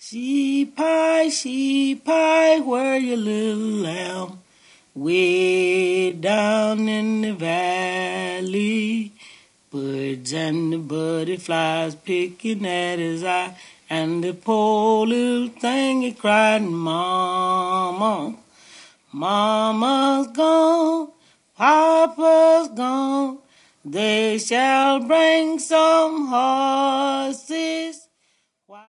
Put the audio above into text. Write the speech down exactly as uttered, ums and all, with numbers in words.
Sheep pie, sheep pie, where your little lamb? Way down in the valley. Birds and the butterflies picking at his eye. And the poor little thing he cried, Mama, Mama's gone, Papa's gone. They shall bring some horses